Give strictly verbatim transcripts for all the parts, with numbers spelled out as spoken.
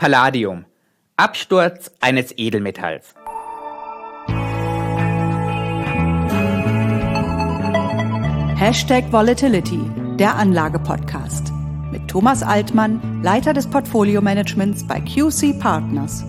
Palladium. Absturz eines Edelmetalls. Hashtag Volatility, der Anlage-Podcast. Mit Thomas Altmann, Leiter des Portfolio-Managements bei Q C Partners.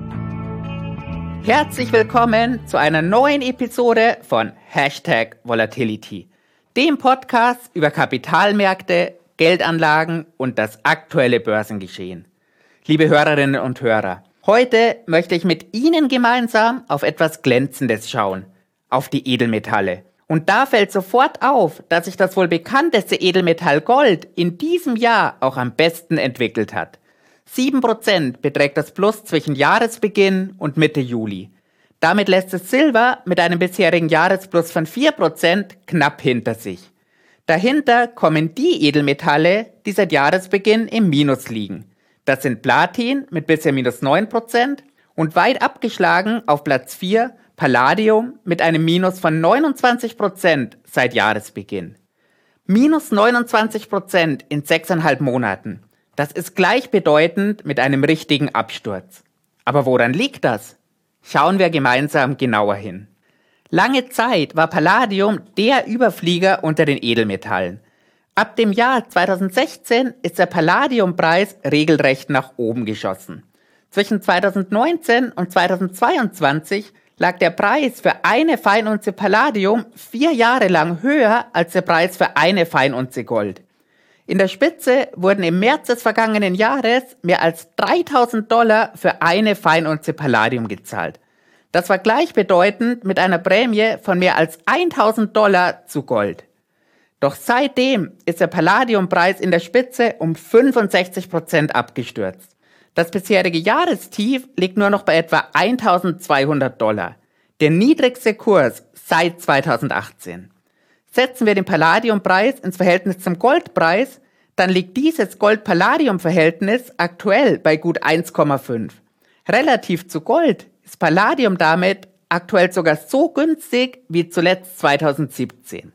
Herzlich willkommen zu einer neuen Episode von Hashtag Volatility, dem Podcast über Kapitalmärkte, Geldanlagen und das aktuelle Börsengeschehen. Liebe Hörerinnen und Hörer, heute möchte ich mit Ihnen gemeinsam auf etwas Glänzendes schauen, auf die Edelmetalle. Und da fällt sofort auf, dass sich das wohl bekannteste Edelmetall Gold in diesem Jahr auch am besten entwickelt hat. sieben Prozent beträgt das Plus zwischen Jahresbeginn und Mitte Juli. Damit lässt es Silber mit einem bisherigen Jahresplus von vier Prozent knapp hinter sich. Dahinter kommen die Edelmetalle, die seit Jahresbeginn im Minus liegen. Das sind Platin mit bisher minus neun Prozent und weit abgeschlagen auf Platz vier Palladium mit einem Minus von neunundzwanzig Prozent seit Jahresbeginn. Minus neunundzwanzig Prozent in sechseinhalb Monaten. Das ist gleichbedeutend mit einem richtigen Absturz. Aber woran liegt das? Schauen wir gemeinsam genauer hin. Lange Zeit war Palladium der Überflieger unter den Edelmetallen. Ab dem Jahr zweitausendsechzehn ist der Palladiumpreis regelrecht nach oben geschossen. Zwischen zweitausendneunzehn und zweitausendzweiundzwanzig lag der Preis für eine Feinunze Palladium vier Jahre lang höher als der Preis für eine Feinunze Gold. In der Spitze wurden im März des vergangenen Jahres mehr als dreitausend Dollar für eine Feinunze Palladium gezahlt. Das war gleichbedeutend mit einer Prämie von mehr als tausend Dollar zu Gold. Doch seitdem ist der Palladiumpreis in der Spitze um fünfundsechzig Prozent abgestürzt. Das bisherige Jahrestief liegt nur noch bei etwa eintausendzweihundert Dollar, der niedrigste Kurs seit zweitausendachtzehn. Setzen wir den Palladiumpreis ins Verhältnis zum Goldpreis, dann liegt dieses Gold-Palladium-Verhältnis aktuell bei gut eins Komma fünf. Relativ zu Gold ist Palladium damit aktuell sogar so günstig wie zuletzt zweitausendsiebzehn.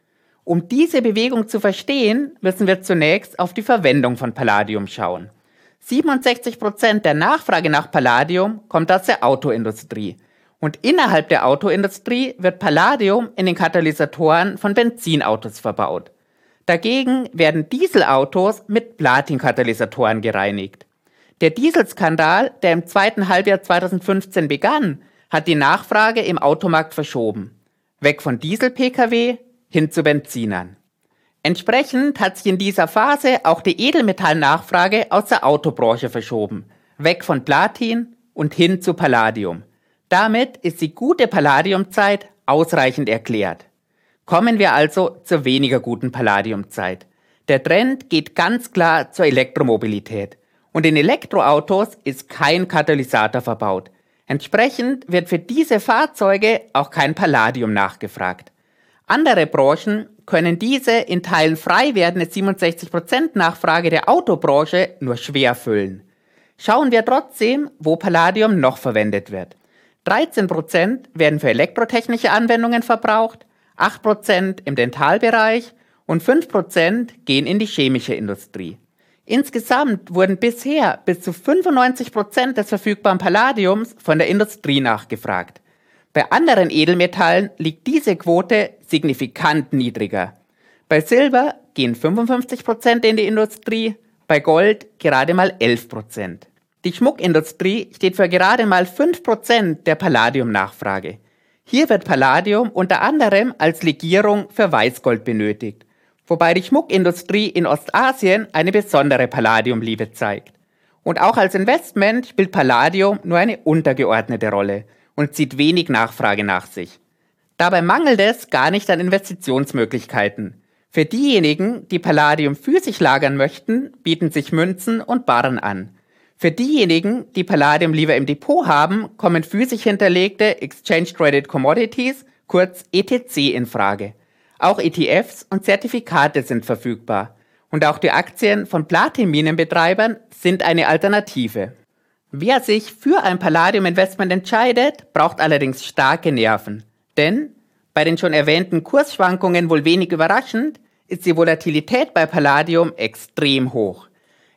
Um diese Bewegung zu verstehen, müssen wir zunächst auf die Verwendung von Palladium schauen. siebenundsechzig Prozent der Nachfrage nach Palladium kommt aus der Autoindustrie. Und innerhalb der Autoindustrie wird Palladium in den Katalysatoren von Benzinautos verbaut. Dagegen werden Dieselautos mit Platinkatalysatoren gereinigt. Der Dieselskandal, der im zweiten Halbjahr zweitausendfünfzehn begann, hat die Nachfrage im Automarkt verschoben. Weg von Diesel-P K W hin zu Benzinern. Entsprechend hat sich in dieser Phase auch die Edelmetallnachfrage aus der Autobranche verschoben. Weg von Platin und hin zu Palladium. Damit ist die gute Palladiumzeit ausreichend erklärt. Kommen wir also zur weniger guten Palladiumzeit. Der Trend geht ganz klar zur Elektromobilität. Und in Elektroautos ist kein Katalysator verbaut. Entsprechend wird für diese Fahrzeuge auch kein Palladium nachgefragt. Andere Branchen können diese in Teilen frei werdende siebenundsechzig Prozent Nachfrage der Autobranche nur schwer füllen. Schauen wir trotzdem, wo Palladium noch verwendet wird. dreizehn Prozent werden für elektrotechnische Anwendungen verbraucht, acht Prozent im Dentalbereich und fünf Prozent gehen in die chemische Industrie. Insgesamt wurden bisher bis zu fünfundneunzig Prozent des verfügbaren Palladiums von der Industrie nachgefragt. Bei anderen Edelmetallen liegt diese Quote signifikant niedriger. Bei Silber gehen fünfundfünfzig Prozent in die Industrie, bei Gold gerade mal elf Prozent. Die Schmuckindustrie steht für gerade mal fünf Prozent der Palladium-Nachfrage. Hier wird Palladium unter anderem als Legierung für Weißgold benötigt, wobei die Schmuckindustrie in Ostasien eine besondere Palladiumliebe zeigt. Und auch als Investment spielt Palladium nur eine untergeordnete Rolle und zieht wenig Nachfrage nach sich. Dabei mangelt es gar nicht an Investitionsmöglichkeiten. Für diejenigen, die Palladium physisch lagern möchten, bieten sich Münzen und Barren an. Für diejenigen, die Palladium lieber im Depot haben, kommen physisch hinterlegte Exchange Traded Commodities, kurz E T C, in Frage. Auch E T Fs und Zertifikate sind verfügbar. Und auch die Aktien von Platinminenbetreibern sind eine Alternative. Wer sich für ein Palladium-Investment entscheidet, braucht allerdings starke Nerven. Denn, bei den schon erwähnten Kursschwankungen wohl wenig überraschend, ist die Volatilität bei Palladium extrem hoch.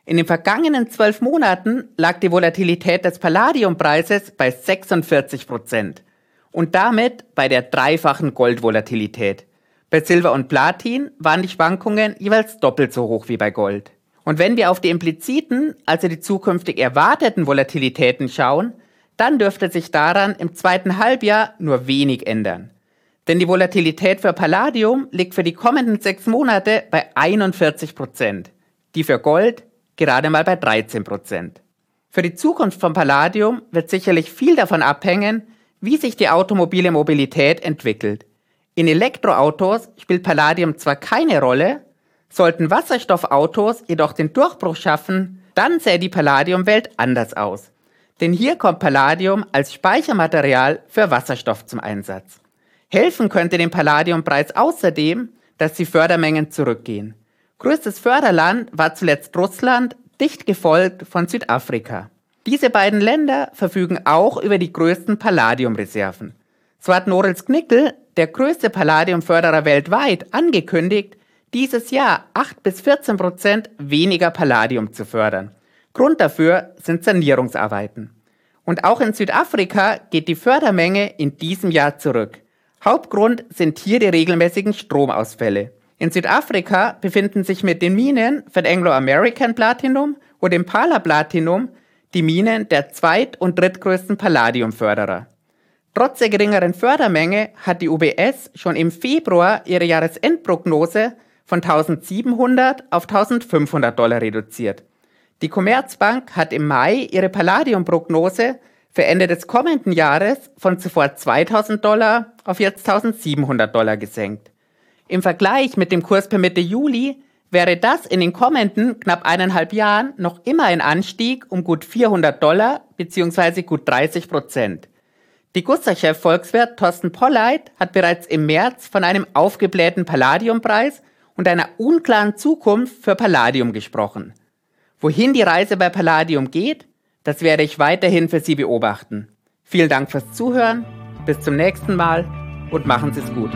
In den vergangenen zwölf Monaten lag die Volatilität des Palladiumpreises bei sechsundvierzig Prozent und damit bei der dreifachen Goldvolatilität. Bei Silber und Platin waren die Schwankungen jeweils doppelt so hoch wie bei Gold. Und wenn wir auf die impliziten, also die zukünftig erwarteten Volatilitäten schauen, dann dürfte sich daran im zweiten Halbjahr nur wenig ändern. Denn die Volatilität für Palladium liegt für die kommenden sechs Monate bei einundvierzig Prozent, die für Gold gerade mal bei dreizehn Prozent. Für die Zukunft von Palladium wird sicherlich viel davon abhängen, wie sich die automobile Mobilität entwickelt. In Elektroautos spielt Palladium zwar keine Rolle, sollten Wasserstoffautos jedoch den Durchbruch schaffen, dann sähe die Palladiumwelt anders aus. Denn hier kommt Palladium als Speichermaterial für Wasserstoff zum Einsatz. Helfen könnte dem Palladiumpreis außerdem, dass die Fördermengen zurückgehen. Größtes Förderland war zuletzt Russland, dicht gefolgt von Südafrika. Diese beiden Länder verfügen auch über die größten Palladiumreserven. So hat Norilsk Nickel, der größte Palladiumförderer weltweit, angekündigt, dieses Jahr acht bis vierzehn Prozent weniger Palladium zu fördern. Grund dafür sind Sanierungsarbeiten. Und auch in Südafrika geht die Fördermenge in diesem Jahr zurück. Hauptgrund sind hier die regelmäßigen Stromausfälle. In Südafrika befinden sich mit den Minen von Anglo American Platinum und Impala Platinum die Minen der zweit- und drittgrößten Palladiumförderer. Trotz der geringeren Fördermenge hat die U B S schon im Februar ihre Jahresendprognose von eintausendsiebenhundert auf eintausendfünfhundert Dollar reduziert. Die Commerzbank hat im Mai ihre Palladiumprognose für Ende des kommenden Jahres von zuvor zweitausend Dollar auf jetzt eintausendsiebenhundert Dollar gesenkt. Im Vergleich mit dem Kurs per Mitte Juli wäre das in den kommenden knapp eineinhalb Jahren noch immer ein Anstieg um gut vierhundert Dollar bzw. gut dreißig Prozent. Die Gussa-Chef Volkswirt Thorsten Polleit hat bereits im März von einem aufgeblähten Palladiumpreis und einer unklaren Zukunft für Palladium gesprochen. Wohin die Reise bei Palladium geht, das werde ich weiterhin für Sie beobachten. Vielen Dank fürs Zuhören, bis zum nächsten Mal und machen Sie es gut.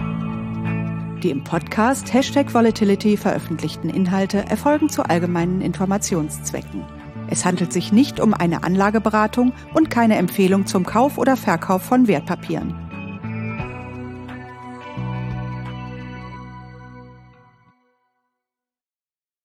Die im Podcast Hashtag Volatility veröffentlichten Inhalte erfolgen zu allgemeinen Informationszwecken. Es handelt sich nicht um eine Anlageberatung und keine Empfehlung zum Kauf oder Verkauf von Wertpapieren.